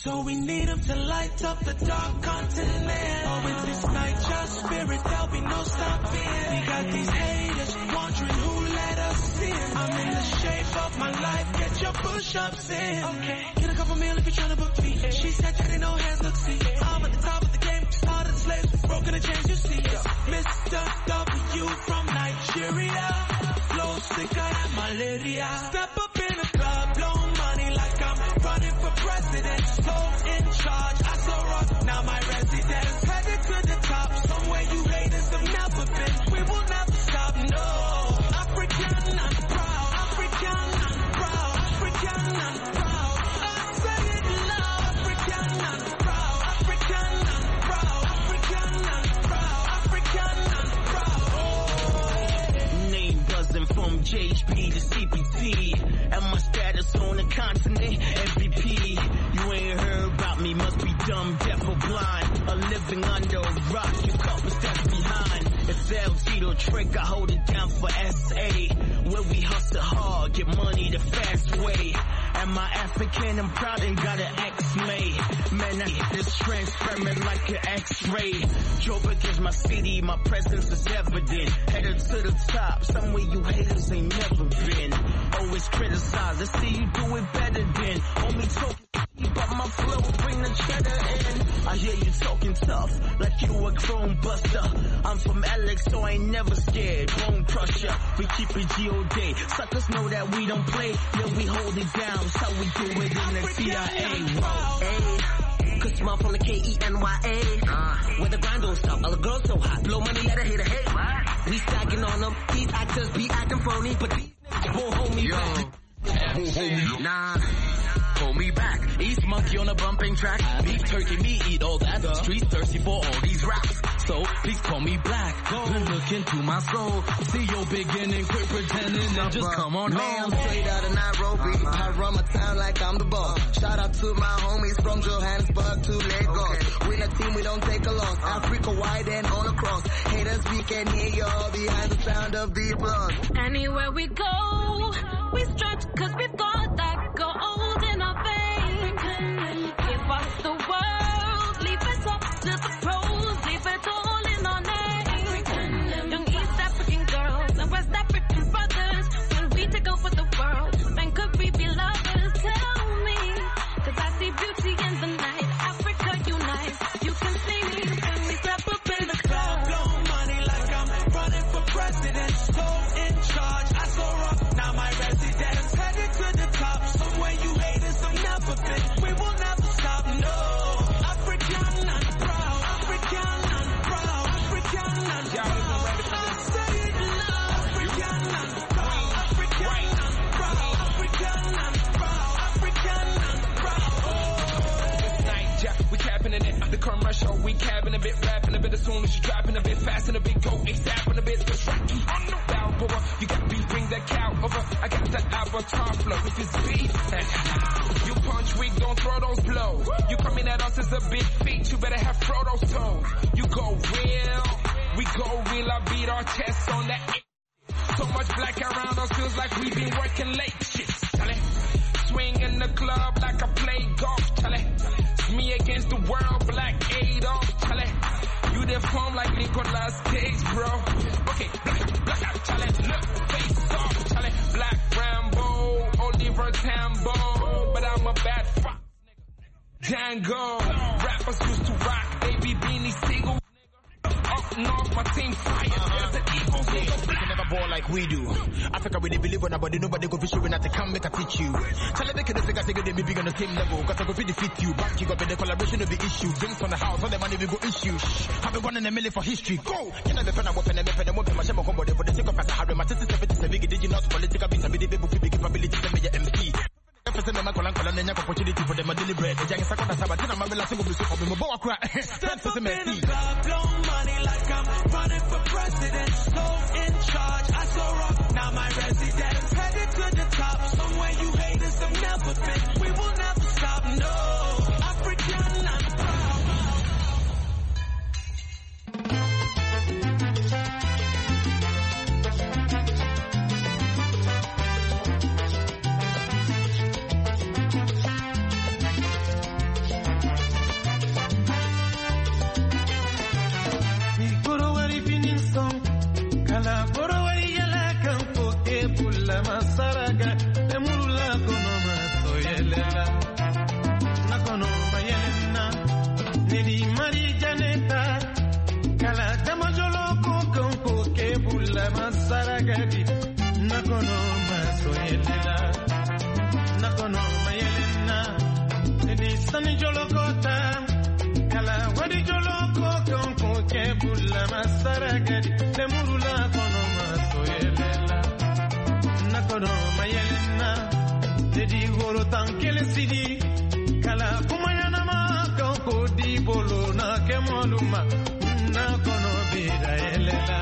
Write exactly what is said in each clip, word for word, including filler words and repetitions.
So we need them to light up the dark continent. Oh, with this night, your spirit, there'll be no stopping. We got these haters wondering who let us in. I'm in the shape of my life, get your push-ups in. Okay, get a couple meal if you're trying to book me. She said that ain't no hands, look, see. I'm at the top of the game, started the slaves, broken the chains, you see. Mister W from Nigeria, flow sicker than malaria. Step up in the club, blow money like I'm running for president. So in charge, I so rock, now my residence. Headed to the top, somewhere you haters have never been. We will never stop, no. African and proud, African and proud, African and proud. I say it loud, African and proud, African and proud, African and proud, African and proud. Oh. Name buzzing from J H P to C P T, and my status on the continent, M V P. You ain't heard about me, must be dumb, deaf or blind. A living under a rock, you couple steps behind. It's El Tito trick, I hold it down for S A. Where we hustle hard, get money the fast way. Am I African? I'm proud and got an X-made. Man, I hit this transparent like an X-ray. Joburg is my city, my presence is evident. Headed to the top, somewhere you haters ain't never been. Always criticize, let's see you do it better than. Homie talking, but my flow bring the cheddar in. I hear you talking tough, like you a chrome buster. I'm from Alex, so I ain't never scared. Bone crusher, we keep it G O D. Suckers know that we don't play, yeah we hold it down. That's how we do it in the C I A. Whoa, cause small from the K E N Y A. Uh, where the grind don't stop, all the girls so hot. Blow money, let a hater hate. What? We stacking on them, these actors be acting phony, but these niggas won't hold me back. Nah. Hold me back. East monkey on a bumping track. Beef turkey, me eat all that. The streets thirsty for all these raps. So please call me black. Go look into my soul. See your beginning, quit pretending and just come on home. Man, I'm straight out of Nairobi. I run my town like I'm the boss. Shout out to my homies from Johannesburg to Lagos. We're a team, we don't take a loss. Africa wide and all across. Haters, we can hear y'all behind the sound of the applause. Anywhere we go, we stretch cause we've got that gold in our veins. Give us the world, leave us up to the pros, leave it all in our name. Young East African girls and West African brothers, when we take over the world, then could we be lovers? Tell me, cause I see beauty in the night. Africa unite, you can see me when we step up in the club. Blow money like I'm running for president. So in charge, I so rock, now my residence. Headed to the top, somewhere you haters have never been. We will never stop, no. African and proud, African and proud, African and proud. I say it loud, African and proud, African and proud, African and proud, African and proud. Oh. This night, yeah, we capping in it. The commercial, we capping a bit, rapping a bit. As soon as you dropping a bit fast and a bit go, ASAP a bit. Just rocky on the Balboa. You got beef, bring that cow over. I got that avatar flow. If it's beef, you punch weak, don't throw those blows. You coming at us as a big feat, you better have Frodo's toes. You go real, we go real. I beat our chests on that. So much black around us feels like we've been working late. Shit, Charlie. Swing in the club like I play golf, Charlie. It's me against the world, Black Adolf, Charlie. You deform like Nicolas Cage, bro. Okay, black, black, Charlie. Look, face off, Charlie. Black Rambo, Oliver Tambo, but I'm a bad fuck. Django, rappers used to rock, baby beanie Seagull. Up north, my team fire. There's an evil they can never ball like we do. Africa, we they believe on nobody, nobody go fish when I can make a teach you. Tell them they can say I they may be on the same level. Cause I go defeat you. Back you got the collaboration of the issue. Drinks on the house, all the money we go issue. Have been running a million for history. Go! Can I be pen a weapon and weapon and weapon my shame combo for the sake of us? I have my sister seventy-seven did you not political beats and be the baby with big capability to be M C. Opportunity for them a deliberate. The young Sakota Sabatina, my last single for me, Boa crack. Stand for some blow money like I'm running for president. So in charge, I so rock, now my residence. Headed to the top, somewhere you haters have never been. We will never stop, no. African and proud. masaragadi nakono masoyelela nakono mayelena ni sani jolokota kala wadi joloko konko kebula masaragadi lemurula kono masoyelela nakono mayelena dedi goro tankele sidi kala kumayana ma konko di bolo na kemoluma nakono bida yelela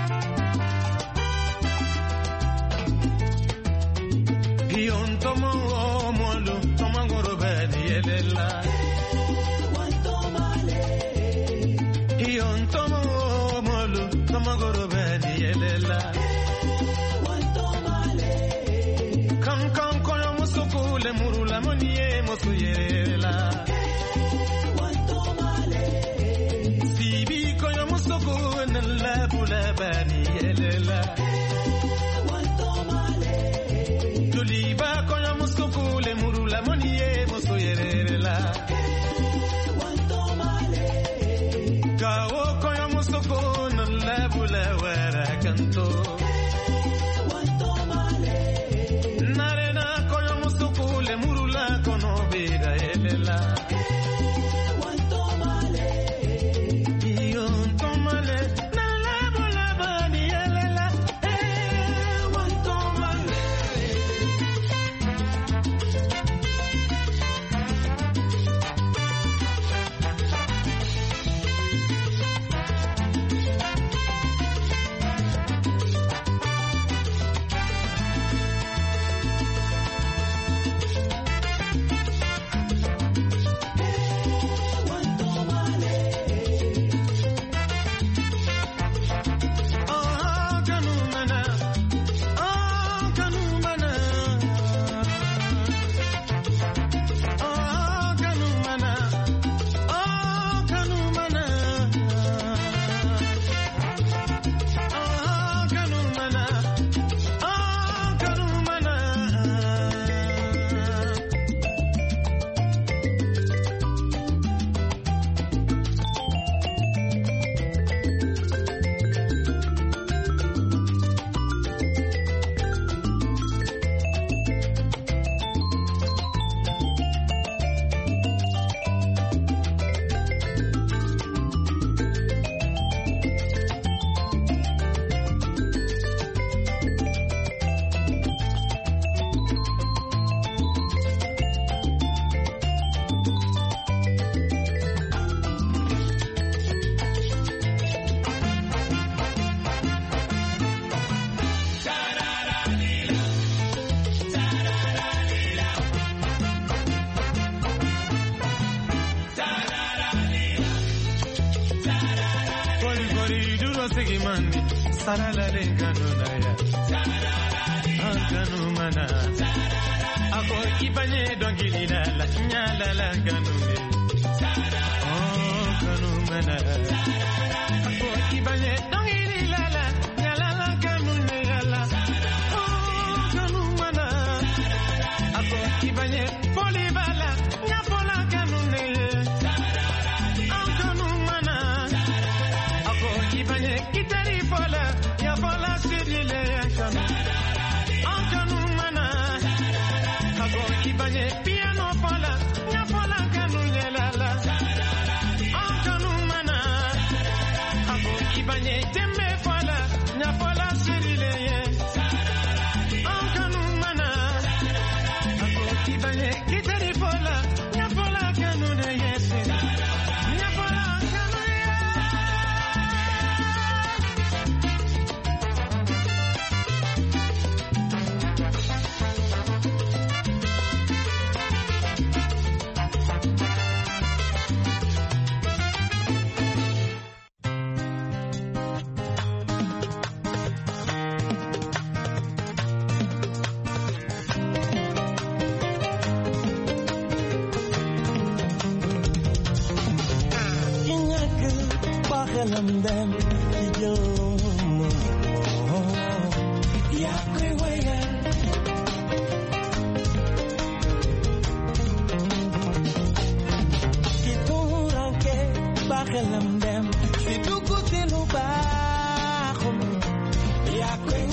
Gion tomo molo tomo goro bedi yelela wantomale Gion tomo molo tomo goro bedi yelela wantomale Kan kan koyo musukule murula moniye musuyela wantomale Sibi koyo musukule la bula bani yelela Tuliba koyo musukule murula moniye musuyela wantomale Kawo koyo musukule la bula wara kanto wantomale Narena koyo musukule murula kono bida yelela wantomale Iyo tomale na la bula bani yelela eh wantomale Sigimandi saralale kanuna ya kanumana ako kipanye dongili la la nyala la kanune oh kanumana ako kipanye dongili la la nyala la kanune la oh kanumana ako kipanye poli bala nyapola kanune oh kanumana ako kipanye kitari fola ya fola sirile kanu ankanu mana ako kipanye piano fola ya fola kanu nyelala ankanu mana ako kipanye tembe fola ya fola sirile ankanu mana ako kipanye kitari fola ya fola kanu nyese ya fola kanu Them them yo ya kwe waya Kituranke bakhalam dem Situku tilu bakhum ya kwe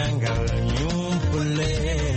jangal nyumpule.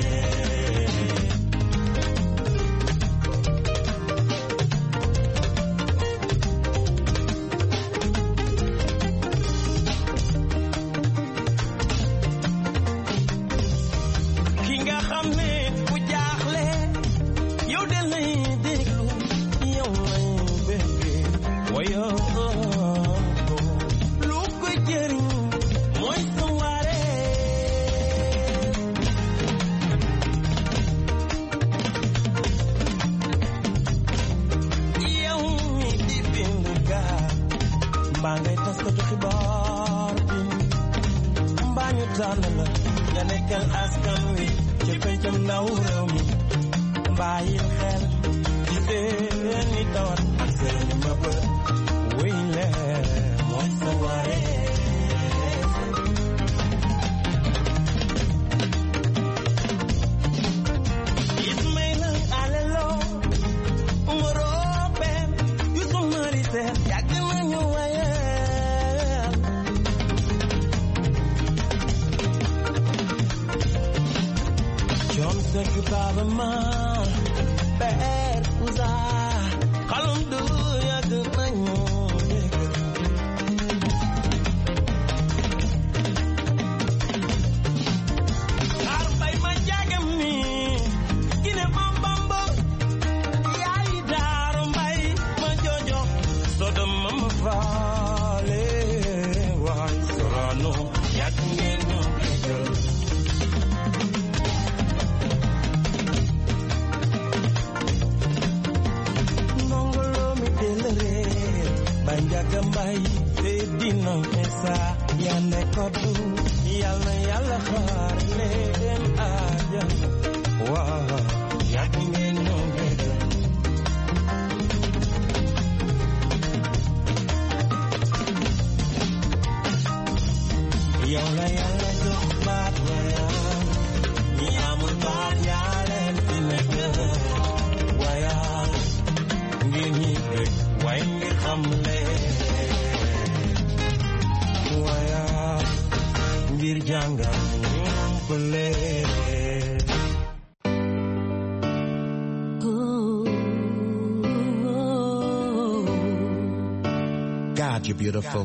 God, you're beautiful.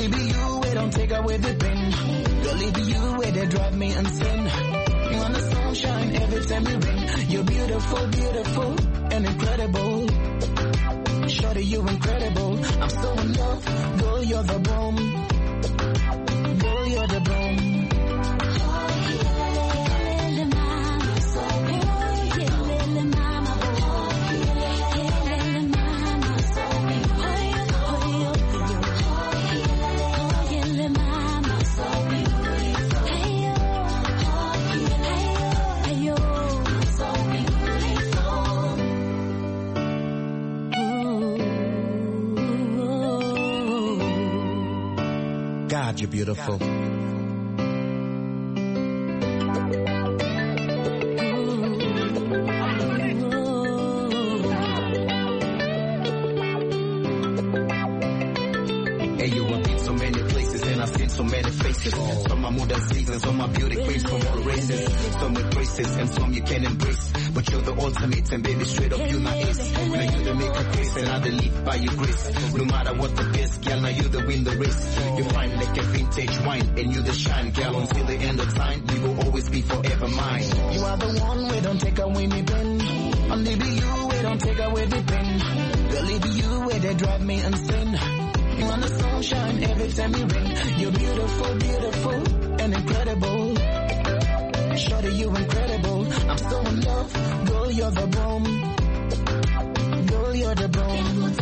Only be you where they drive me insane. You understand? sunshine every time you rain. You're beautiful, beautiful, and incredible. Shorty, you're incredible. I'm so in love. Girl, you're the bomb. Girl, you're the bomb. God, you're beautiful. So many faces, some are modern seasons, some are beauty queens from all races, some with braces and some you can embrace, but you're the ultimate and baby straight up you my ace. Now you the make a grace and I the lead by your grace. No matter what the best, girl, now you the win the race. You fine like a vintage wine and you the shine, girl, until the end of time, you will always be forever mine. You are the one, we don't take away me pen. Only be you, we don't take away the pen. Girl, it be you, where they drive me insane. You want the sunshine every time you rain. You're beautiful, beautiful, and incredible. Shorty, you're incredible. I'm so in love. Girl, you're the bomb. Girl, you're the bomb.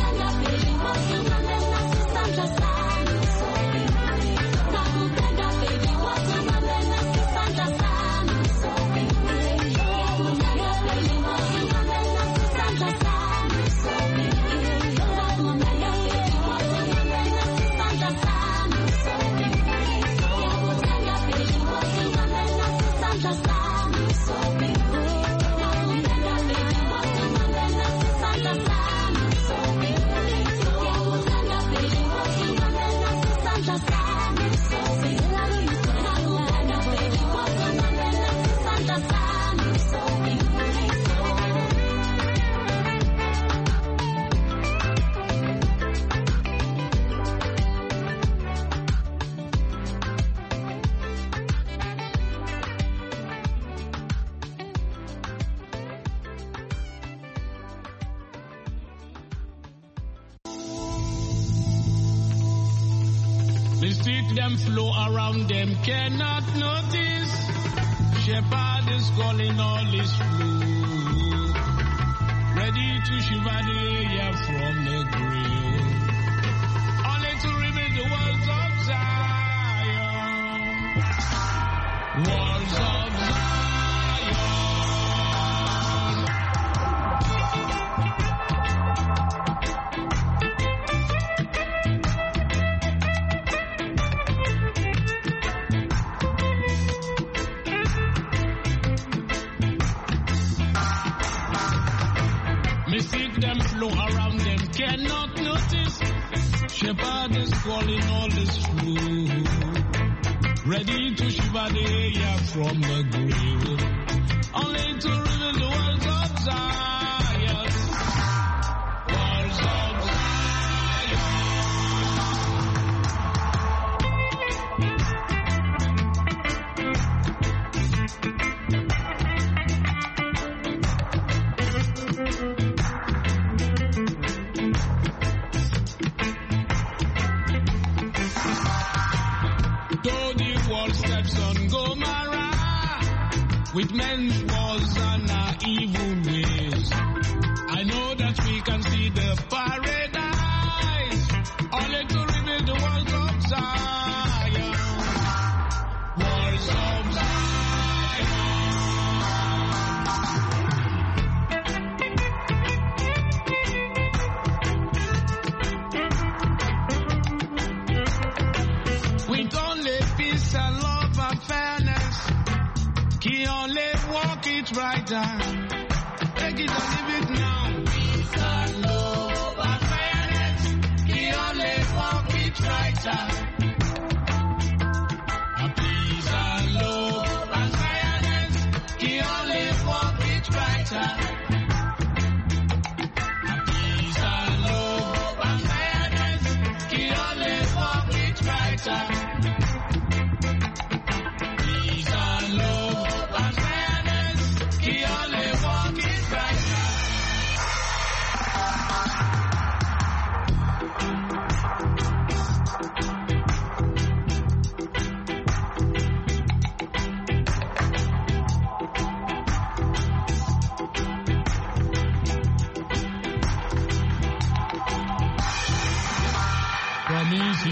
Them flow around them cannot notice. Shepherd is calling all his flow, ready to shiver the air from the grave, only to rebuild the walls of Zion, walls of Zion. Cannot notice. Shepherd is calling all his flow, ready to shiver the air from the grave, only to reveal the walls of Zion, walls of with men's wars and our evil ways. I know that we can see the paradise, only to rebuild the walls of Zion, walls of Zion. With only peace and love and fairness, he only walk it right down. Take it and leave it now. Peace and love and fairness. He only walk it right down. Peace and love and fairness. He only walk it right down. Peace and love and fairness. He only walk it right down. Peace and love.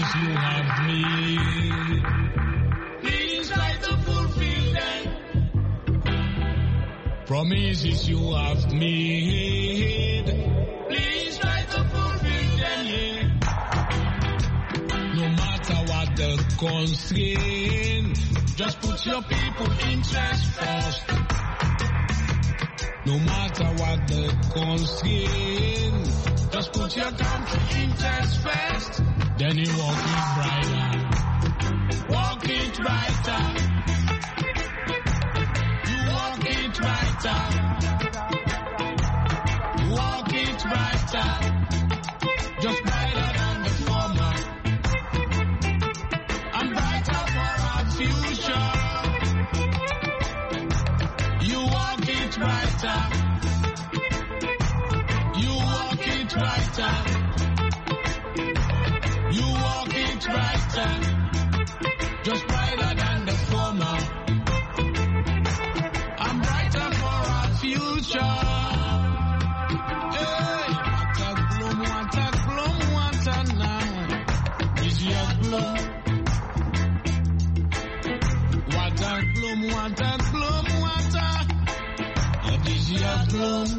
Promises you have made, please try to fulfill them. Promises you have made, please try to fulfill them, yeah. No matter what the constraint, just put your people interest first. No matter what the constraint, just put your country interest first. Then you walk it brighter, walk it brighter. You walk it brighter, walk it brighter. Just brighter than the former, and brighter for our future. You walk it brighter, you walk it brighter, you walk it brighter, just brighter than the former, and brighter for our future. Hey, what a gloom, what a gloom, what a now, is your gloom. What a gloom, what a gloom, what a, what is your gloom?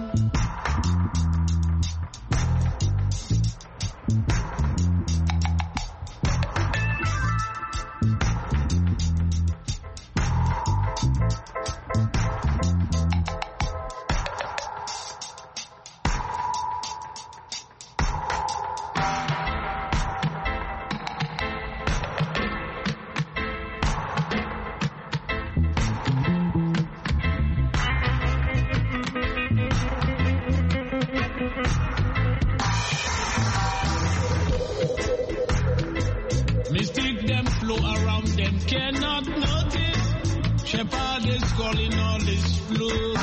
Mystic them flow around them cannot notice. Shepherd is calling all this flow.